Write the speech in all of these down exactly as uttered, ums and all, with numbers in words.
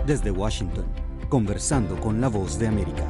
Desde Washington, conversando con la Voz de América.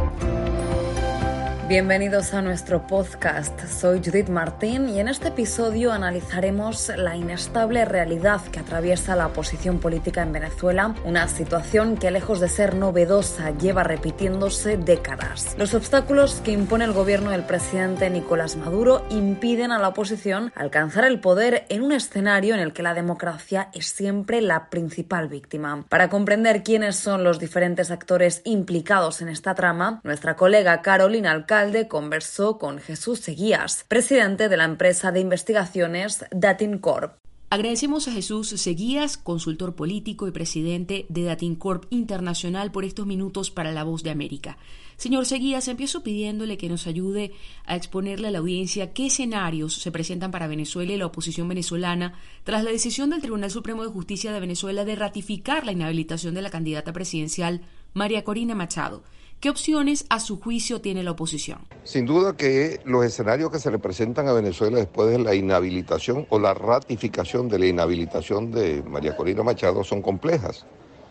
Bienvenidos a nuestro podcast. Soy Judith Martín y en este episodio analizaremos la inestable realidad que atraviesa la oposición política en Venezuela, una situación que lejos de ser novedosa lleva repitiéndose décadas. Los obstáculos que impone el gobierno del presidente Nicolás Maduro impiden a la oposición alcanzar el poder en un escenario en el que la democracia es siempre la principal víctima. Para comprender quiénes son los diferentes actores implicados en esta trama, nuestra colega Carolina Alcalde conversó con Jesús Seguías, presidente de la empresa de investigaciones Datincorp. Agradecemos a Jesús Seguías, consultor político y presidente de Datincorp Internacional, por estos minutos para La Voz de América. Señor Seguías, empiezo pidiéndole que nos ayude a exponerle a la audiencia qué escenarios se presentan para Venezuela y la oposición venezolana tras la decisión del Tribunal Supremo de Justicia de Venezuela de ratificar la inhabilitación de la candidata presidencial María Corina Machado. ¿Qué opciones, a su juicio, tiene la oposición? Sin duda que los escenarios que se le presentan a Venezuela después de la inhabilitación o la ratificación de la inhabilitación de María Corina Machado son complejas.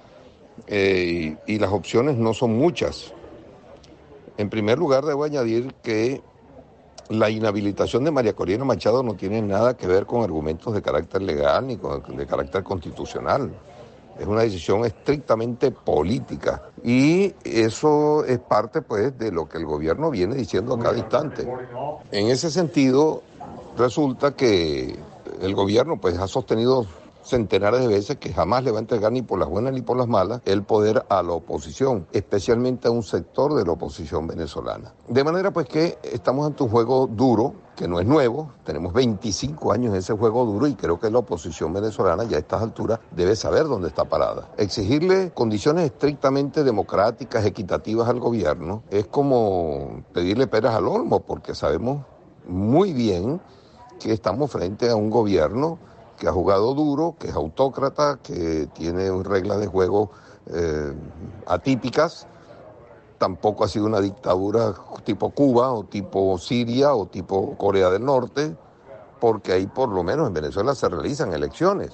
Eh, y, y las opciones no son muchas. En primer lugar, debo añadir que la inhabilitación de María Corina Machado no tiene nada que ver con argumentos de carácter legal ni con, de carácter constitucional. Es una decisión estrictamente política y eso es parte, pues, de lo que el gobierno viene diciendo a cada instante. En ese sentido, resulta que el gobierno, pues, ha sostenido centenares de veces que jamás le va a entregar ni por las buenas ni por las malas el poder a la oposición, especialmente a un sector de la oposición venezolana. De manera, pues, que estamos ante un juego duro, que no es nuevo, tenemos veinticinco años en ese juego duro y creo que la oposición venezolana ya a estas alturas debe saber dónde está parada. Exigirle condiciones estrictamente democráticas, equitativas al gobierno es como pedirle peras al olmo, porque sabemos muy bien que estamos frente a un gobierno que ha jugado duro, que es autócrata, que tiene reglas de juego eh, atípicas. Tampoco ha sido una dictadura tipo Cuba o tipo Siria o tipo Corea del Norte, porque ahí por lo menos en Venezuela se realizan elecciones,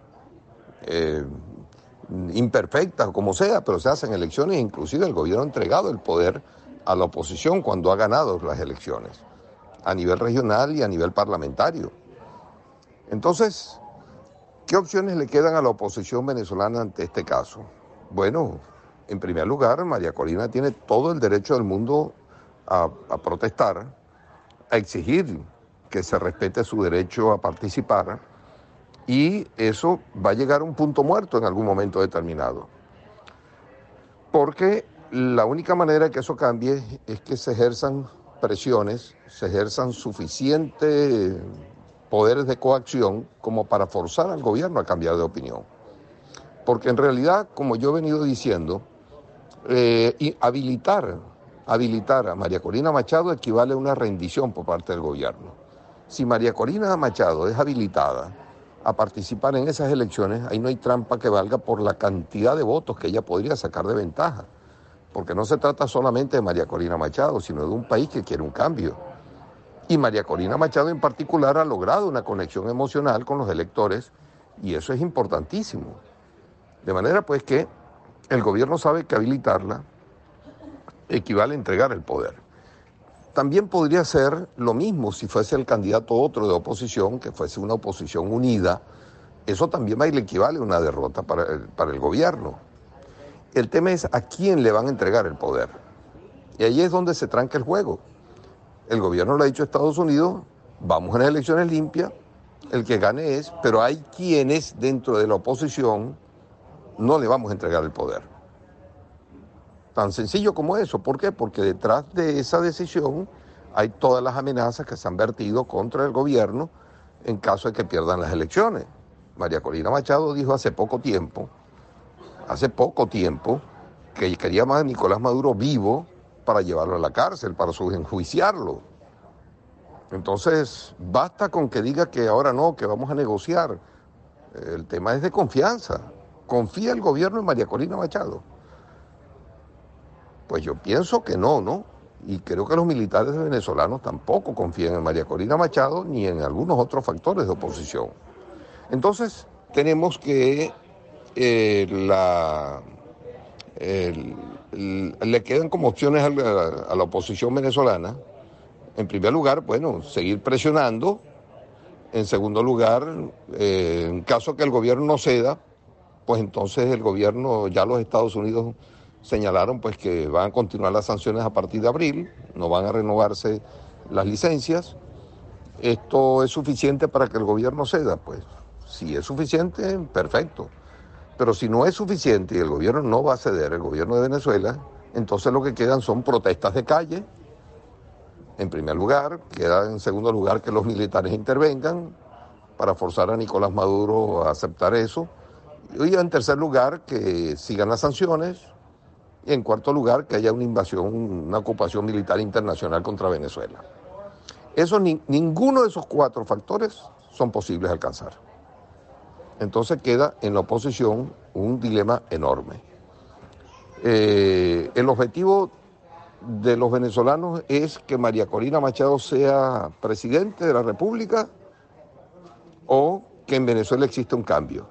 eh, imperfectas como sea, pero se hacen elecciones e inclusive el gobierno ha entregado el poder a la oposición cuando ha ganado las elecciones, a nivel regional y a nivel parlamentario. Entonces, ¿qué opciones le quedan a la oposición venezolana ante este caso? Bueno, en primer lugar, María Corina tiene todo el derecho del mundo a, a protestar, a exigir que se respete su derecho a participar, y eso va a llegar a un punto muerto en algún momento determinado. Porque la única manera que eso cambie es que se ejerzan presiones, se ejerzan suficientes poderes de coacción como para forzar al gobierno a cambiar de opinión. Porque en realidad, como yo he venido diciendo, eh, y habilitar, habilitar a María Corina Machado equivale a una rendición por parte del gobierno. Si María Corina Machado es habilitada a participar en esas elecciones, ahí no hay trampa que valga por la cantidad de votos que ella podría sacar de ventaja. Porque no se trata solamente de María Corina Machado, sino de un país que quiere un cambio. Y María Corina Machado en particular ha logrado una conexión emocional con los electores y eso es importantísimo. De manera, pues, que el gobierno sabe que habilitarla equivale a entregar el poder. También podría ser lo mismo si fuese el candidato otro de oposición, que fuese una oposición unida. Eso también va y le equivale a una derrota para el, para el gobierno. El tema es a quién le van a entregar el poder. Y ahí es donde se tranca el juego. El gobierno le ha dicho a Estados Unidos, vamos a las elecciones limpias, el que gane es, pero hay quienes dentro de la oposición no le vamos a entregar el poder. Tan sencillo como eso. ¿Por qué? Porque detrás de esa decisión hay todas las amenazas que se han vertido contra el gobierno en caso de que pierdan las elecciones. María Corina Machado dijo hace poco tiempo, hace poco tiempo, que quería más a Nicolás Maduro vivo para llevarlo a la cárcel, para enjuiciarlo. Entonces, basta con que diga que ahora no, que vamos a negociar. El tema es de confianza. ¿Confía el gobierno en María Corina Machado? Pues yo pienso que no, ¿no? Y creo que los militares venezolanos tampoco confían en María Corina Machado ni en algunos otros factores de oposición. Entonces, tenemos que eh, la, el, el, le quedan como opciones a la, a la oposición venezolana. En primer lugar, bueno, seguir presionando. En segundo lugar, eh, en caso que el gobierno no ceda, pues entonces el gobierno, ya los Estados Unidos señalaron pues que van a continuar las sanciones a partir de abril, no van a renovarse las licencias. ¿Esto es suficiente para que el gobierno ceda? Pues si es suficiente, perfecto. Pero si no es suficiente y el gobierno no va a ceder, el gobierno de Venezuela, entonces lo que quedan son protestas de calle. En primer lugar, queda en segundo lugar que los militares intervengan para forzar a Nicolás Maduro a aceptar eso. Y en tercer lugar, que sigan las sanciones. Y en cuarto lugar, que haya una invasión, una ocupación militar internacional contra Venezuela. Eso, ni, ninguno de esos cuatro factores son posibles de alcanzar. Entonces queda en la oposición un dilema enorme. Eh, el objetivo de los venezolanos es que María Corina Machado sea presidente de la República o que en Venezuela exista un cambio.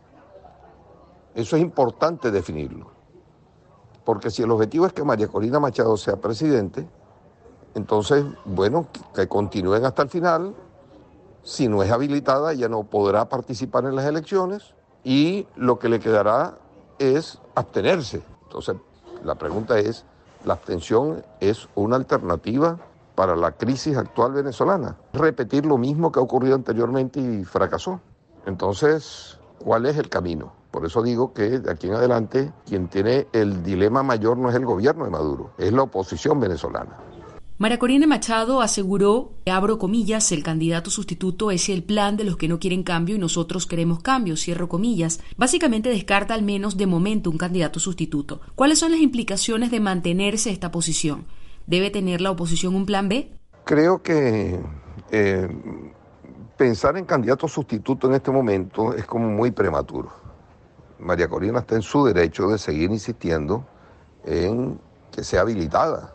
Eso es importante definirlo, porque si el objetivo es que María Corina Machado sea presidente, entonces, bueno, que continúen hasta el final. Si no es habilitada, ella no podrá participar en las elecciones y lo que le quedará es abstenerse. Entonces, la pregunta es, ¿la abstención es una alternativa para la crisis actual venezolana? Repetir lo mismo que ha ocurrido anteriormente y fracasó. Entonces, ¿cuál es el camino? Por eso digo que de aquí en adelante quien tiene el dilema mayor no es el gobierno de Maduro, es la oposición venezolana. María Corina Machado aseguró, abro comillas, el candidato sustituto es el plan de los que no quieren cambio y nosotros queremos cambio, cierro comillas. Básicamente descarta al menos de momento un candidato sustituto. ¿Cuáles son las implicaciones de mantenerse esta posición? ¿Debe tener la oposición un plan B? Creo que eh, pensar en candidato sustituto en este momento es como muy prematuro. María Corina está en su derecho de seguir insistiendo en que sea habilitada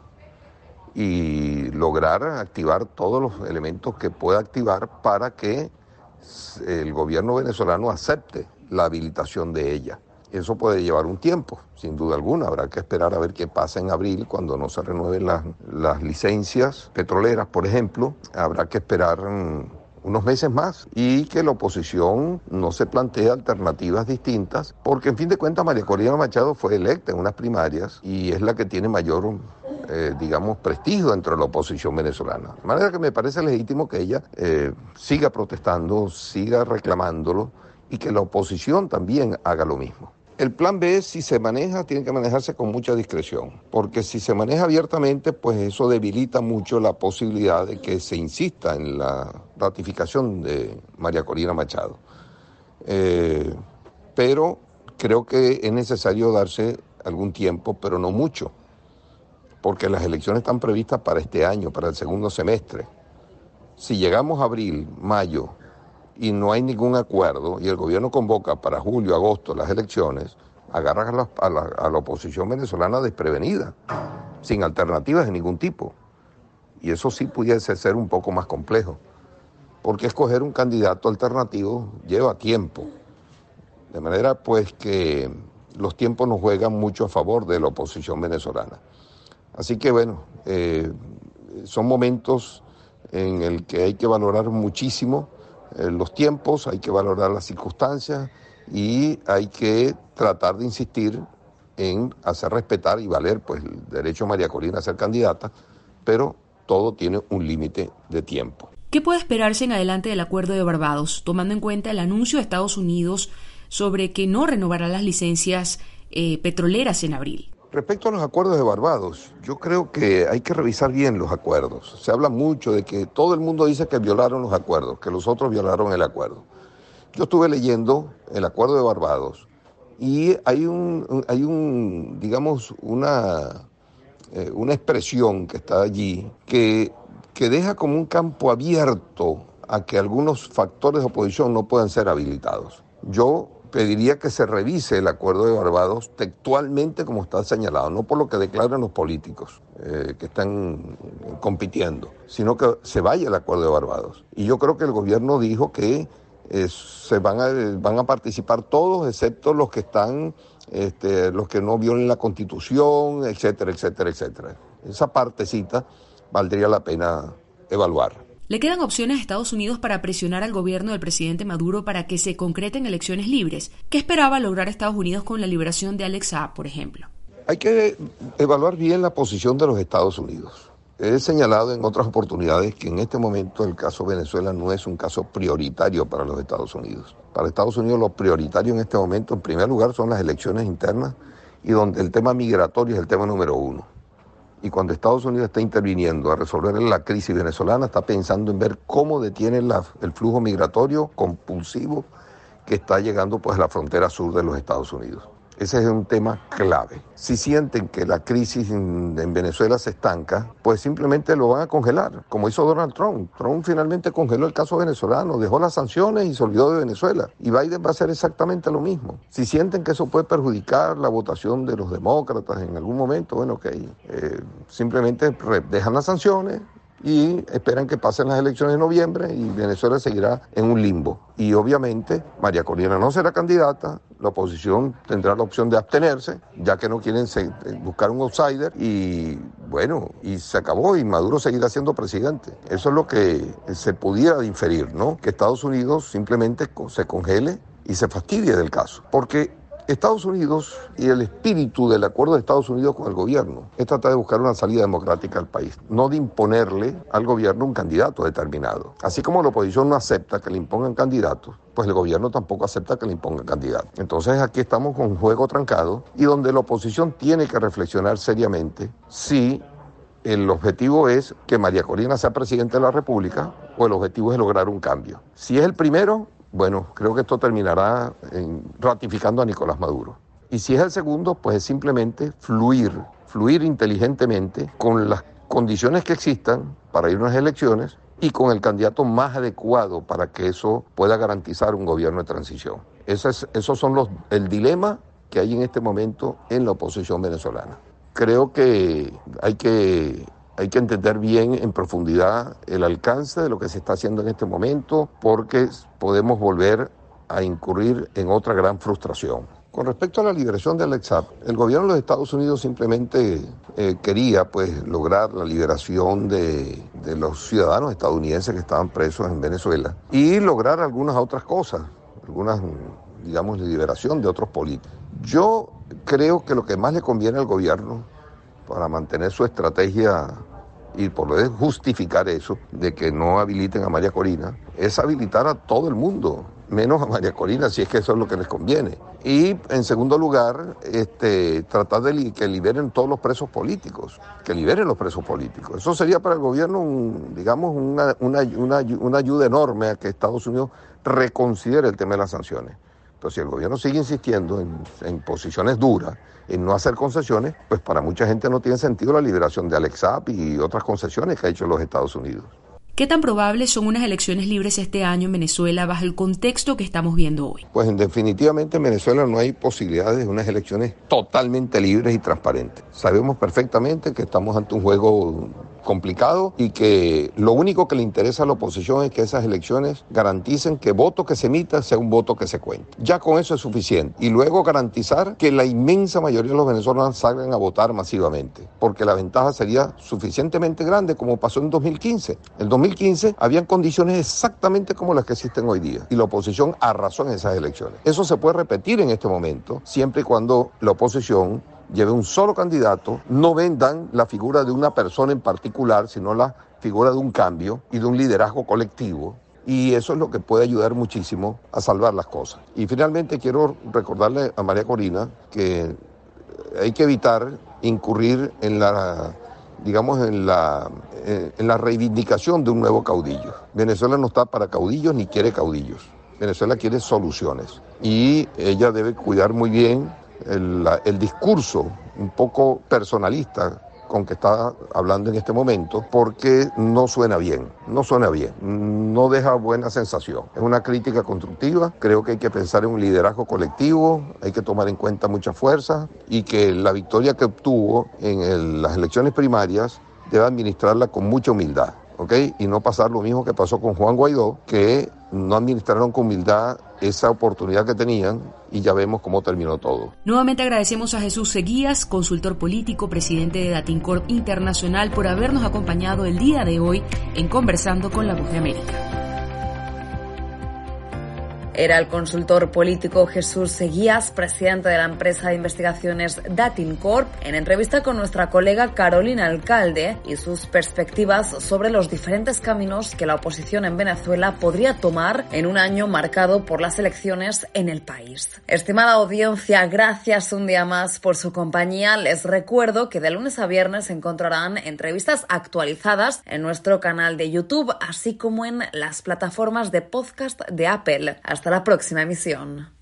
y lograr activar todos los elementos que pueda activar para que el gobierno venezolano acepte la habilitación de ella. Eso puede llevar un tiempo, sin duda alguna. Habrá que esperar a ver qué pasa en abril cuando no se renueven las, las licencias petroleras, por ejemplo. Habrá que esperar unos meses más y que la oposición no se plantee alternativas distintas, porque en fin de cuentas María Corina Machado fue electa en unas primarias y es la que tiene mayor, eh, digamos, prestigio dentro de la oposición venezolana. De manera que me parece legítimo que ella eh, siga protestando, siga reclamándolo y que la oposición también haga lo mismo. El plan B, si se maneja, tiene que manejarse con mucha discreción, porque si se maneja abiertamente, pues eso debilita mucho la posibilidad de que se insista en la ratificación de María Corina Machado. Eh, pero creo que es necesario darse algún tiempo, pero no mucho, porque las elecciones están previstas para este año, para el segundo semestre. Si llegamos a abril, mayo, y no hay ningún acuerdo, y el gobierno convoca para julio, agosto las elecciones, agarra a la, a la, a la oposición venezolana desprevenida, sin alternativas de ningún tipo. Y eso sí pudiese ser un poco más complejo, porque escoger un candidato alternativo lleva tiempo. De manera pues que los tiempos nos juegan mucho a favor de la oposición venezolana. Así que bueno, eh, son momentos en el que hay que valorar muchísimo los tiempos, hay que valorar las circunstancias y hay que tratar de insistir en hacer respetar y valer pues el derecho de María Corina a ser candidata, pero todo tiene un límite de tiempo. ¿Qué puede esperarse en adelante del Acuerdo de Barbados, tomando en cuenta el anuncio de Estados Unidos sobre que no renovará las licencias eh, petroleras en abril? Respecto a los acuerdos de Barbados, yo creo que hay que revisar bien los acuerdos. Se habla mucho de que todo el mundo dice que violaron los acuerdos, que los otros violaron el acuerdo. Yo estuve leyendo el acuerdo de Barbados y hay un, hay un digamos, una, eh, una expresión que está allí que, que deja como un campo abierto a que algunos factores de oposición no puedan ser habilitados. Yo pediría que se revise el acuerdo de Barbados textualmente como está señalado, no por lo que declaran los políticos eh, que están compitiendo, sino que se vaya el acuerdo de Barbados. Y yo creo que el gobierno dijo que eh, se van a, van a participar todos, excepto los que están, este, los que no violen la Constitución, etcétera, etcétera, etcétera. Esa partecita valdría la pena evaluar. ¿Le quedan opciones a Estados Unidos para presionar al gobierno del presidente Maduro para que se concreten elecciones libres? ¿Qué esperaba lograr Estados Unidos con la liberación de Alex Saab, por ejemplo? Hay que evaluar bien la posición de los Estados Unidos. He señalado en otras oportunidades que en este momento el caso Venezuela no es un caso prioritario para los Estados Unidos. Para Estados Unidos lo prioritario en este momento, en primer lugar, son las elecciones internas y donde el tema migratorio es el tema número uno. Y cuando Estados Unidos está interviniendo a resolver la crisis venezolana, está pensando en ver cómo detiene la, el flujo migratorio compulsivo que está llegando pues, a la frontera sur de los Estados Unidos. Ese es un tema clave. Si sienten que la crisis en, en Venezuela se estanca, pues simplemente lo van a congelar, como hizo Donald Trump. Trump finalmente congeló el caso venezolano, dejó las sanciones y se olvidó de Venezuela. Y Biden va a hacer exactamente lo mismo. Si sienten que eso puede perjudicar la votación de los demócratas en algún momento, bueno, ok, eh, simplemente dejan las sanciones y esperan que pasen las elecciones de noviembre y Venezuela seguirá en un limbo. Y obviamente María Corina no será candidata, la oposición tendrá la opción de abstenerse, ya que no quieren buscar un outsider y bueno, y se acabó y Maduro seguirá siendo presidente. Eso es lo que se pudiera inferir, ¿no? Que Estados Unidos simplemente se congele y se fastidie del caso, porque Estados Unidos y el espíritu del acuerdo de Estados Unidos con el gobierno es tratar de buscar una salida democrática al país, no de imponerle al gobierno un candidato determinado. Así como la oposición no acepta que le impongan candidatos, pues el gobierno tampoco acepta que le impongan candidatos. Entonces aquí estamos con un juego trancado y donde la oposición tiene que reflexionar seriamente si el objetivo es que María Corina sea presidenta de la República o el objetivo es lograr un cambio. Si es el primero, bueno, creo que esto terminará en ratificando a Nicolás Maduro. Y si es el segundo, pues es simplemente fluir, fluir inteligentemente con las condiciones que existan para ir a unas elecciones y con el candidato más adecuado para que eso pueda garantizar un gobierno de transición. Ese es, esos son los, el dilema que hay en este momento en la oposición venezolana. Creo que hay que... Hay que entender bien en profundidad el alcance de lo que se está haciendo en este momento porque podemos volver a incurrir en otra gran frustración. Con respecto a la liberación de Alex Saab, el gobierno de los Estados Unidos simplemente eh, quería pues, lograr la liberación de, de los ciudadanos estadounidenses que estaban presos en Venezuela y lograr algunas otras cosas, algunas, digamos, liberación de otros políticos. Yo creo que lo que más le conviene al gobierno para mantener su estrategia y poder justificar eso, de que no habiliten a María Corina, es habilitar a todo el mundo, menos a María Corina, si es que eso es lo que les conviene. Y en segundo lugar, este, tratar de li- que liberen todos los presos políticos, que liberen los presos políticos. Eso sería para el gobierno, un, digamos, una, una, una, una ayuda enorme a que Estados Unidos reconsidere el tema de las sanciones. Pero si el gobierno sigue insistiendo en, en posiciones duras, en no hacer concesiones, pues para mucha gente no tiene sentido la liberación de Alex Saab y otras concesiones que ha hecho los Estados Unidos. ¿Qué tan probables son unas elecciones libres este año en Venezuela bajo el contexto que estamos viendo hoy? Pues definitivamente en Venezuela no hay posibilidades de unas elecciones totalmente libres y transparentes. Sabemos perfectamente que estamos ante un juego complicado y que lo único que le interesa a la oposición es que esas elecciones garanticen que voto que se emita sea un voto que se cuente. Ya con eso es suficiente. Y luego garantizar que la inmensa mayoría de los venezolanos salgan a votar masivamente, porque la ventaja sería suficientemente grande como pasó en dos mil quince. En dos mil quince habían condiciones exactamente como las que existen hoy día y la oposición arrasó en esas elecciones. Eso se puede repetir en este momento siempre y cuando la oposición lleve un solo candidato, no vendan la figura de una persona en particular, sino la figura de un cambio y de un liderazgo colectivo. Y eso es lo que puede ayudar muchísimo a salvar las cosas. Y finalmente quiero recordarle a María Corina que hay que evitar incurrir en la, digamos, en la, en la reivindicación de un nuevo caudillo. Venezuela no está para caudillos ni quiere caudillos. Venezuela quiere soluciones. Y ella debe cuidar muy bien El, el discurso un poco personalista con que está hablando en este momento, porque no suena bien, no suena bien, no deja buena sensación. Es una crítica constructiva, creo que hay que pensar en un liderazgo colectivo, hay que tomar en cuenta mucha fuerza y que la victoria que obtuvo en el, las elecciones primarias debe administrarla con mucha humildad, ¿ok? Y no pasar lo mismo que pasó con Juan Guaidó, que no administraron con humildad esa oportunidad que tenían y ya vemos cómo terminó todo. Nuevamente agradecemos a Jesús Seguías, consultor político, presidente de Datincorp Internacional, por habernos acompañado el día de hoy en Conversando con la Voz de América. Era el consultor político Jesús Seguías, presidente de la empresa de investigaciones Datincorp, en entrevista con nuestra colega Carolina Alcalde y sus perspectivas sobre los diferentes caminos que la oposición en Venezuela podría tomar en un año marcado por las elecciones en el país. Estimada audiencia, gracias un día más por su compañía. Les recuerdo que de lunes a viernes encontrarán entrevistas actualizadas en nuestro canal de YouTube, así como en las plataformas de podcast de Apple. Hasta la próxima emisión.